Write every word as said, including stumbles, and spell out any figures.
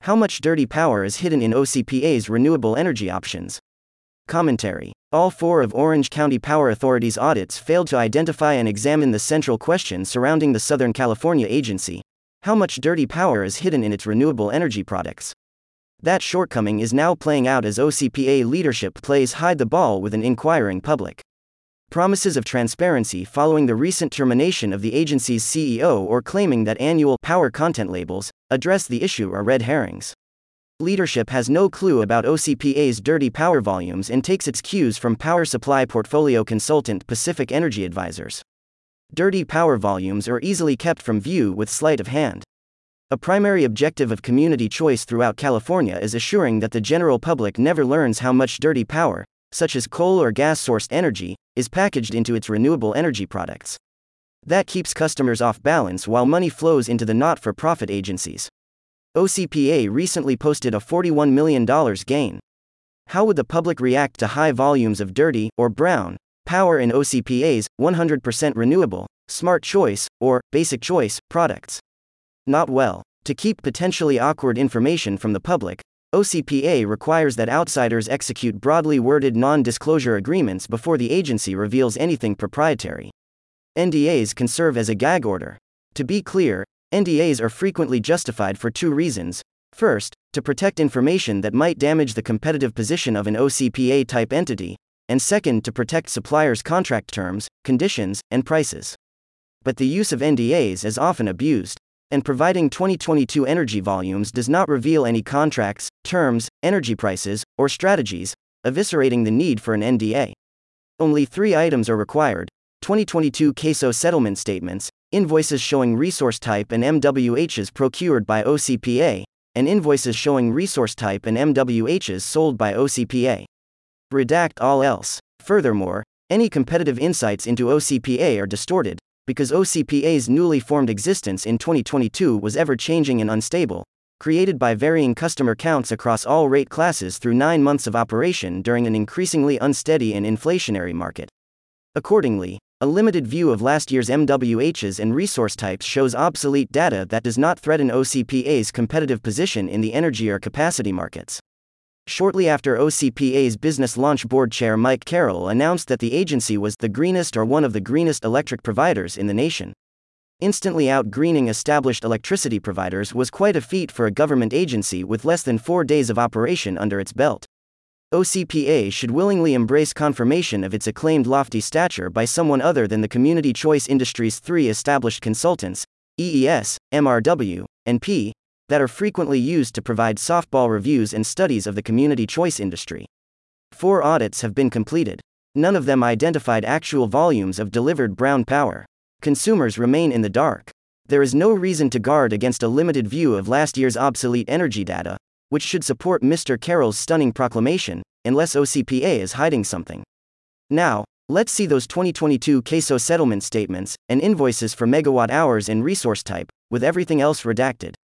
How much dirty power is hidden in O C P A's renewable energy options? Commentary. All four of Orange County Power Authority's audits failed to identify and examine the central question surrounding the Southern California agency: how much dirty power is hidden in its renewable energy products? That shortcoming is now playing out as O C P A leadership plays hide the ball with an inquiring public. Promises of transparency following the recent termination of the agency's C E O or claiming that annual power content labels address the issue are red herrings. Leadership has no clue about O C P A's dirty power volumes and takes its cues from power supply portfolio consultant Pacific Energy Advisors. Dirty power volumes are easily kept from view with sleight of hand. A primary objective of community choice throughout California is assuring that the general public never learns how much dirty power, such as coal or gas-sourced energy, is packaged into its renewable energy products. That keeps customers off balance while money flows into the not-for-profit agencies. O C P A recently posted a forty-one million dollars gain. How would the public react to high volumes of dirty, or brown, power in O C P A's one hundred percent renewable, Smart Choice, or Basic Choice products? Not well. To keep potentially awkward information from the public, O C P A requires that outsiders execute broadly worded non-disclosure agreements before the agency reveals anything proprietary. N D As can serve as a gag order. To be clear, N D As are frequently justified for two reasons. First, to protect information that might damage the competitive position of an O C P A-type entity, and second, to protect suppliers' contract terms, conditions, and prices. But the use of N D As is often abused, and providing twenty twenty-two energy volumes does not reveal any contracts, terms, energy prices, or strategies, eviscerating the need for an N D A. Only three items are required: twenty twenty-two CAISO settlement statements, invoices showing resource type and M W Hs procured by O C P A, and invoices showing resource type and M W Hs sold by O C P A. Redact all else. Furthermore, any competitive insights into O C P A are distorted, because O C P A's newly formed existence in twenty twenty-two was ever-changing and unstable, created by varying customer counts across all rate classes through nine months of operation during an increasingly unsteady and inflationary market. Accordingly, a limited view of last year's M W Hs and resource types shows obsolete data that does not threaten O C P A's competitive position in the energy or capacity markets. Shortly after O C P A's Business Launch Board Chair Mike Carroll announced that the agency was the greenest or one of the greenest electric providers in the nation. Instantly out-greening established electricity providers was quite a feat for a government agency with less than four days of operation under its belt. O C P A should willingly embrace confirmation of its acclaimed lofty stature by someone other than the Community Choice Industries' three established consultants, E E S, M R W, and P, that are frequently used to provide softball reviews and studies of the community choice industry. Four audits have been completed. None of them identified actual volumes of delivered brown power. Consumers remain in the dark. There is no reason to guard against a limited view of last year's obsolete energy data, which should support Mister Carroll's stunning proclamation, unless O C P A is hiding something. Now, let's see those twenty twenty-two CAISO settlement statements and invoices for megawatt hours and resource type, with everything else redacted.